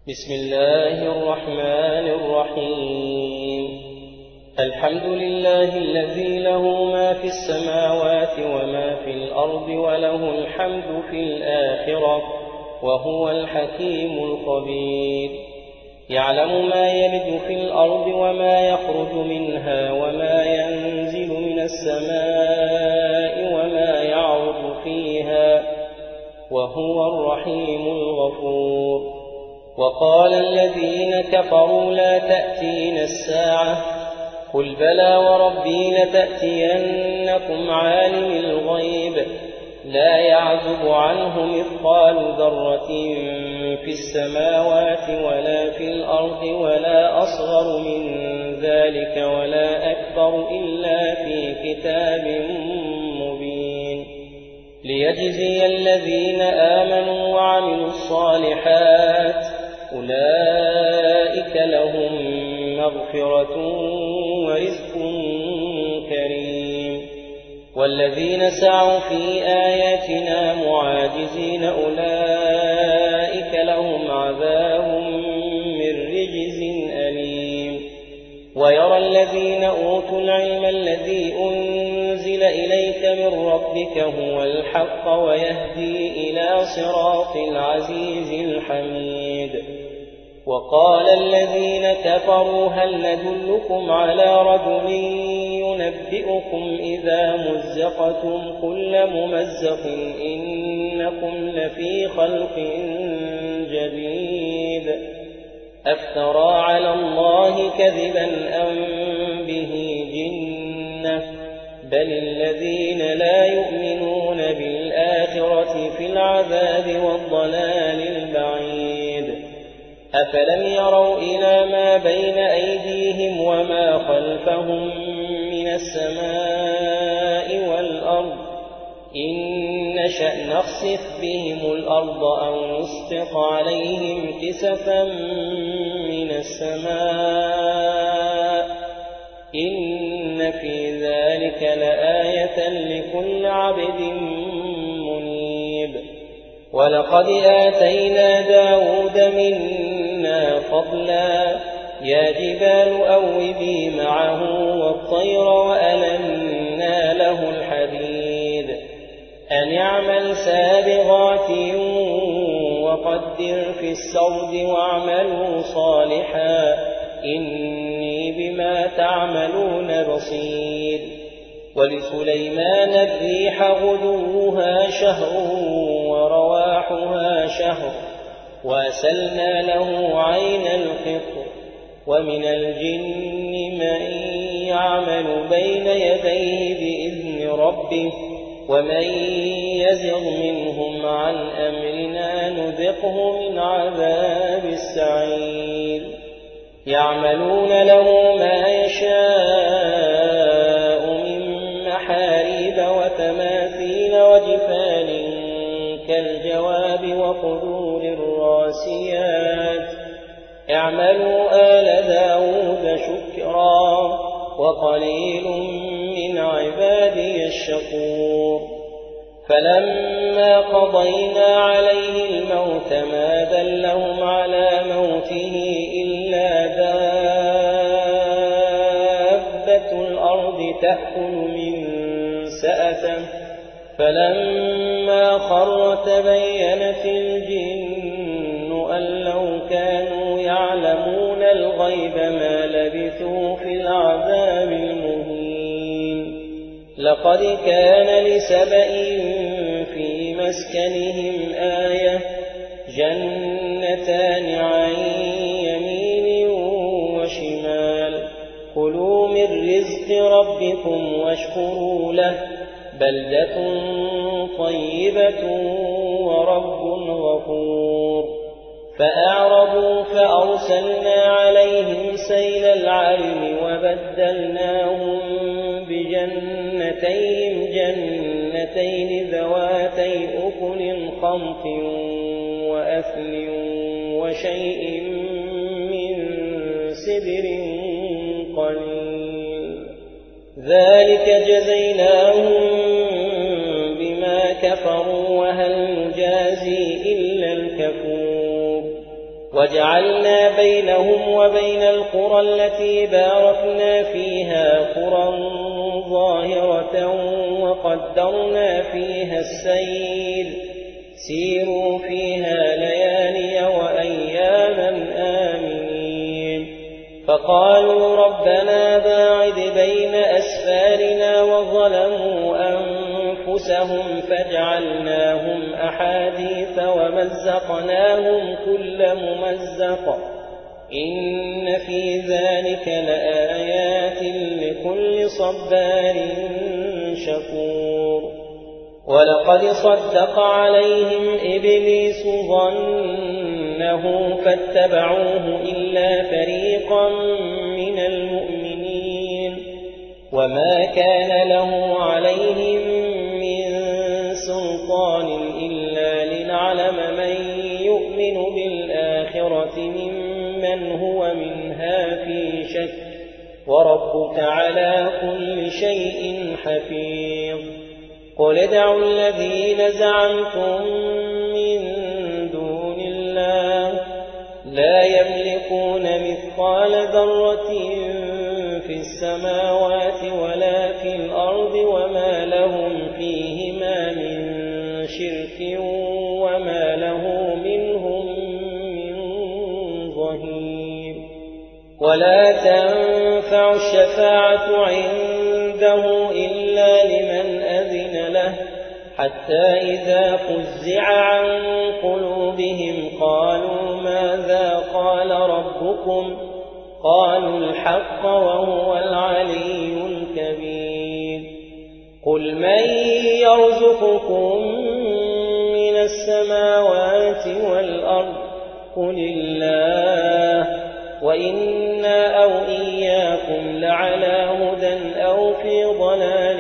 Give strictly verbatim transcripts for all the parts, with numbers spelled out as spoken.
بسم الله الرحمن الرحيم الحمد لله الذي له ما في السماوات وما في الأرض وله الحمد في الآخرة وهو الحكيم الخبير يعلم ما يلج في الأرض وما يخرج منها وما ينزل من السماء وما يعرج فيها وهو الرحيم الغفور وقال الذين كفروا لا تأتينا الساعة قل بلى وربي لتأتينكم عالم الغيب لا يعزب عنه مثقال ذرة في السماوات ولا في الأرض ولا أصغر من ذلك ولا أكبر إلا في كتاب مبين ليجزي الذين آمنوا وعملوا الصالحات أولئك لهم مغفرة ورزق كريم والذين سعوا في آياتنا معاجزين أولئك لهم عذاب من رجز أليم ويرى الذين أوتوا العلم الذي أنزل إليك من ربك هو الحق ويهدي إلى صراط العزيز الحميد وقال الذين كفروا هل ندلكم على رجل ينبئكم إذا مزقتم كل ممزق إنكم لفي خلق جديد أفترى على الله كذبا أم به جنة بل الذين لا يؤمنون بالآخرة في العذاب والضلال البعيد أفلم يروا إلى ما بين أيديهم وما خلفهم من السماء والأرض إن نشأ نخسف بهم الأرض أو نسقط عليهم كسفا من السماء إن في ذلك لآية لكل عبد منيب ولقد آتينا داود منا فضلا يا جبال أوبي معه والطير وألنا له الحديد أن اعمل سابغات وقدر في السرد واعملوا صالحا إني بما تعملون بصير ولسليمان الريح غدوها شهر ورواحها شهر وأسلنا له عين القطر ومن الجن من يعمل بين يديه بإذن ربه ومن يزغ منهم عن أمرنا نذقه من عذاب السعير يعملون له ما يشاء من محاريب وتماثيل وجفان كالجواب وقدور الراسيات اعملوا آل داود شكرا وقليل من عبادي الشكور فلما قضينا عليه الموت ما دلهم على موته إلا دابة الأرض تأكل من سأته فلما خر تبينت الجن أن لو كانوا يعلمون الغيب ما لبثوا في العذاب المهين لقد كان لسبإ في مسكنهم آية جنتان عن يمين وشمال كلوا من رزق ربكم واشكروا له بلدة طيبة ورب غفور فأعرضوا فأرسلنا عليهم سيل العرم وبدلناهم بجنتين جنتين ذواتي أكل خمط وأثل وشيء من سدر قليل ذلك جزيناهم بما كفروا وهل نجازي إلا الكفور وجعلنا بينهم وبين القرى التي باركنا فيها قرى ظاهرة وقدرنا فيها السير سيروا فيها ليالي وأياما آمنين فقالوا ربنا باعد بين أسفارنا وظلموا أنفسهم فجعلناهم أحاديث ومزقناهم كل ممزق إن في ذلك لآيات لكل صبار شكور ولقد صدق عليهم إبليس ظنه فاتبعوه إلا فريقا من المؤمنين وما كان له عليهم من سلطان إلا لنعلم من يؤمن بالآخرة ممن هو منها في شك وربك على كل شيء حفيظ قل ادعوا الذين زعمتم من دون الله لا يملكون مثقال ذرة في السماوات ولا في الأرض وما لهم فيهما من شرك وما له منهم من ظهير ولا تنفع الشفاعة عنده إلا لمن أذن له حتى إذا فزع عن قلوبهم قالوا ماذا قال ربكم قالوا الحق وهو العلي الكبير قل من يرزقكم من السماوات والأرض قل الله وإنا أو إياكم لعلى هدى أو في ضلال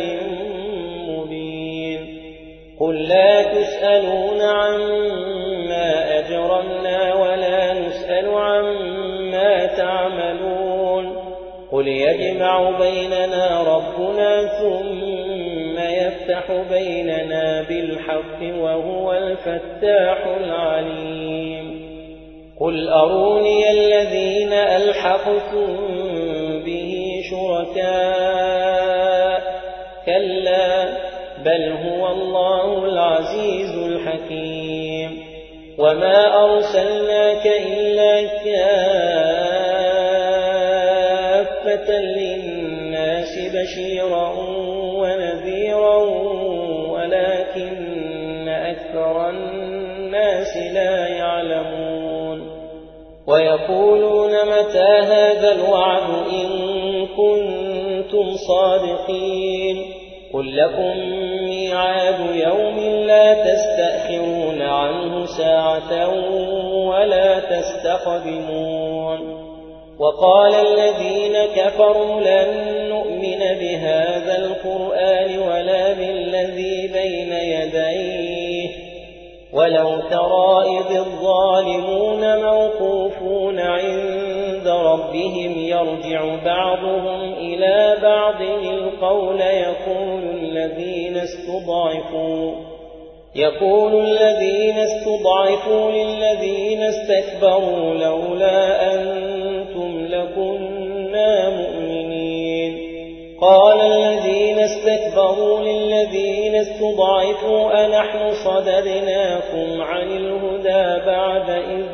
مبين قل لا تسألون عما أجرمنا ولا نسأل عما تعملون قل يجمع بيننا ربنا ثم يفتح بيننا بالحق وهو الفتاح العليم قل أروني الذين ألحقتم به شركاء كلا بل هو الله العزيز الحكيم وما أرسلناك إلا كافة للناس بشيرا ونذيرا ولكن أكثر الناس لا يعلمون ويقولون متى هذا الوعد إن كنتم صادقين قل لكم ميعاد يوم لا تستأخرون عنه ساعة ولا تستقدمون وقال الذين كفروا لن نؤمن بهذا القرآن ولا بالذي بين يديه ولو ترى إذ الظالمون موقوفون عند ربهم يرجع بعضهم إلى بعض القول يقول الذين استضعفوا يقول الذين استضعفوا للذين استكبروا لولا أنتم لكنا مؤمنين قال الذين استكبروا للذين استضعفوا أنحن صددناكم عن الهدى بعد إذ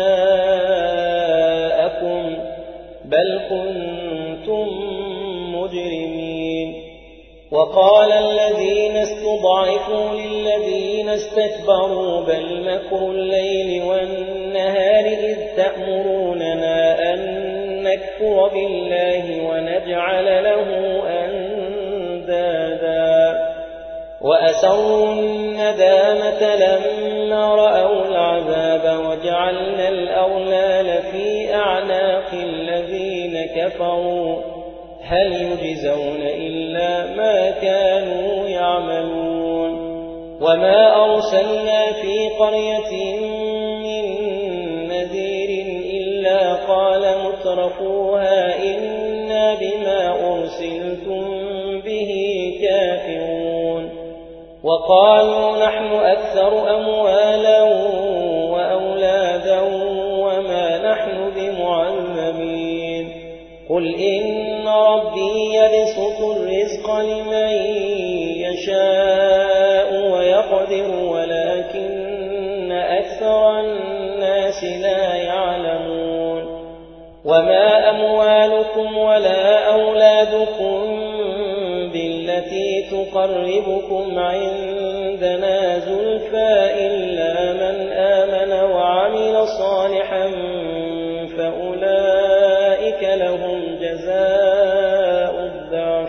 جاءكم بل كنتم مجرمين وقال الذين استضعفوا للذين استكبروا بل مكر الليل والنهار إذ تأمروننا أن نكفر بالله ونجعل له أندادا وأسروا الندامة لما رأوا العذاب وجعلنا الأغلال في أعناق الذين كفروا هل يجزون إلا ما كانوا يعملون وما أرسلنا في قرية من نذير إلا قال مترفوها إنا بما أرسلتم به كافرون وقالوا نحن أكثر أموالا وأولادا وما قل إن ربي يبسط الرزق لمن يشاء ويقدر ولكن أكثر الناس لا يعلمون وما أموالكم ولا أولادكم بالتي تقربكم عندنا زلفى إلا من آمن وعمل صالحا فأولئك لهم جزاء الضعف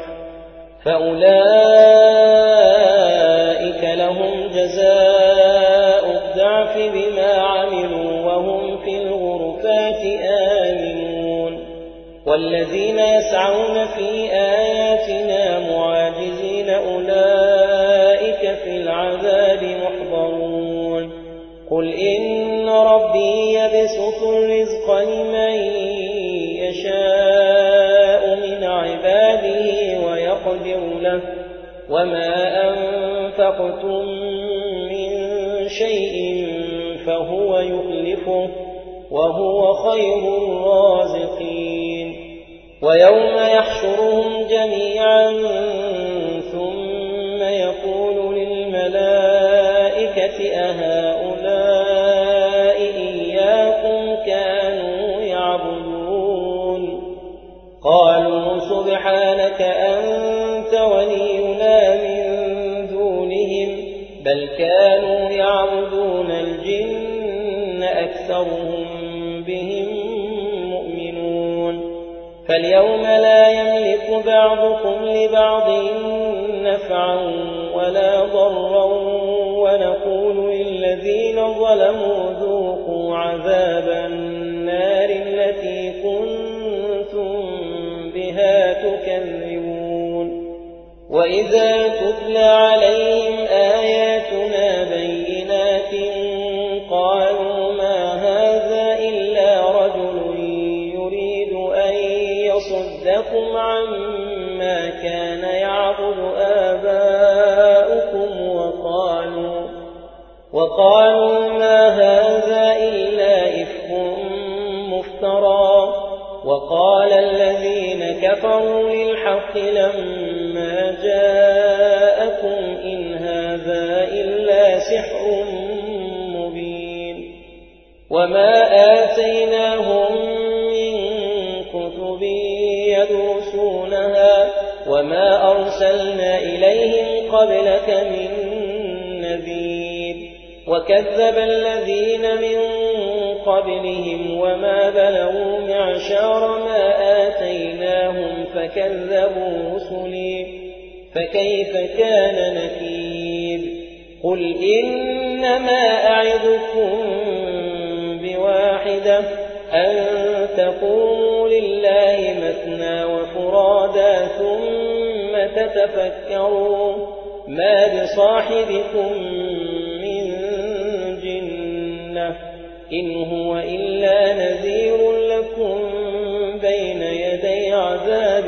فأولئك لهم جزاء الضعف بما عملوا وهم في الغرفات آمنون والذين يسعون في آياتنا معاجزين أولئك في العذاب محضرون قل إن ربي يبسط الرزق لمن يشاء من عباده ويقدر له وما أنفقتم من شيء فهو يخلفه وهو خير الرازقين ويوم يحشرهم جميعا ثم يقول للملائكة أهؤلاء إياكم كانوا يعبدون قالوا سبحانك أنت ولينا من دونهم بل كانوا يعبدون الجن أكثرهم بهم مؤمنون فاليوم لا يملك بعضكم لبعض نفعا ولا ضرا ونقول للذين ظلموا ذوقوا عذاب النار التي كنتم بها تكذبون وإذا تتلى عليهم آياتنا بينات قالوا ما هذا إلا رجل يريد أن يصدكم عما كان يعبد آباؤكم وقالوا وقالوا ما هذا إلا إفك مفترى وقال الذين كفروا للحق لما جاءكم إن هذا إلا سحر مبين وما آتيناهم من كتب يدرسونها وما أرسلنا إليهم قبلك من نذير وكذب الذين من قبلهم وما بلغوا معشار ما آتيناهم فكذبوا رسلي فكيف كان نكير قل إنما أعظكم بواحدة أن تقوموا لله مثنى وفرادا ثم تتفكروا ما بصاحبكم من جنة إن هو إلا نذير لكم بين يدي عذاب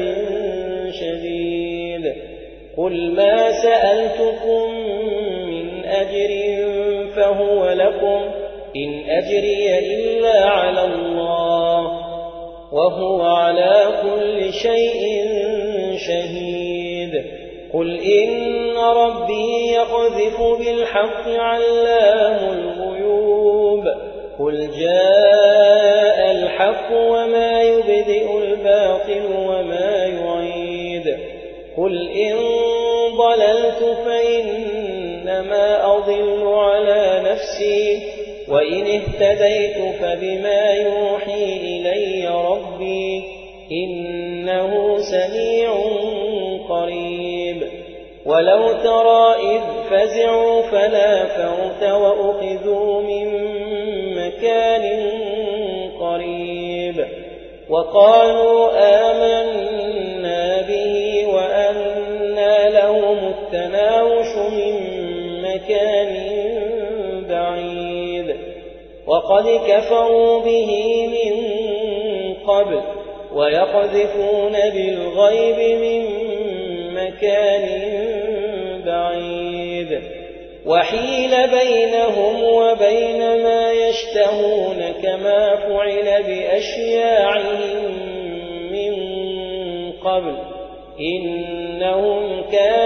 شديد قل ما سألتكم من أجر فهو لكم إن أجري إلا على الله وهو على كل شيء شهيد قل إن ربي يقذف بالحق علام الغيوب قل جاء الحق وما يبدئ الباطل وما يعيد قل إن ضللت فإنما أضل على نفسي وإن اهتديت فبما يوحي إلي ربي إنه سميع قريب ولو ترى إذ فزعوا فلا فوت وأخذوا من مكان قريب وقالوا آمنا به وأنى لهم التناوش من مكان بعيد وقد كفروا به من قبل ويقذفون بالغيب من مكان بعيد وحيل بينهم وبين ما يشتهون كما فعل بأشياعهم من قبل إنهم كانوا